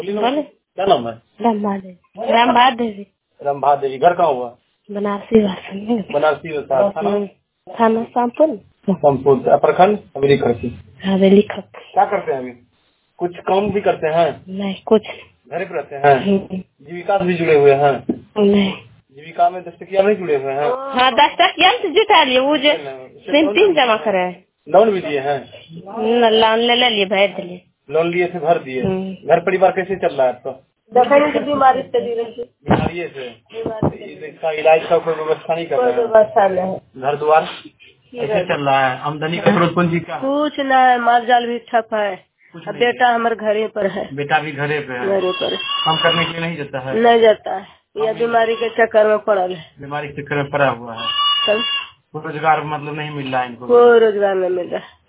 बोले क्या नाम है? रामभा देवी। रंभा देवी। घर कहाँ हुआ? बनारसी भाषण। बनारसी थाना थाना शामपुर। संपूर्ण प्रखंड हवेली खड़की। हवेली खप। क्या करते हैं अभी? कुछ काम भी करते हैं? नहीं कुछ। घर पे रहते हैं? जीविका से भी जुड़े हुए हैं? नहीं। जीविका में 10 टकिया नहीं जुड़े हुए हैं? हाँ 10 टकिया से जुटा लिए वो जो तीन जमा करे। लोन भी दिए हैं? लोन ले लिए भर दिए। लोन लिए थे भर दिए। घर परिवार कैसे चल रहा है आपका? बीमारी से बीमारी से इसका इलाज का कोई व्यवस्था नहीं कर रहे हैं? व्यवस्था नहीं। घर द्वार कैसे चल रहा है? आमदनी का स्रोत कौन चीज का? कुछ न है, माल जाल भी ठप है। अब बेटा हमारे घरे पर है। बेटा भी घरे पे है? घरे पर काम करने के लिए नहीं जाता है? नहीं जाता है, यह बीमारी के चक्कर में पड़ल है। बीमारी के चक्कर में पड़ा हुआ है। रोजगार मतलब नहीं मिल रहा है इनको? कोई रोजगार नहीं मिल रहा है।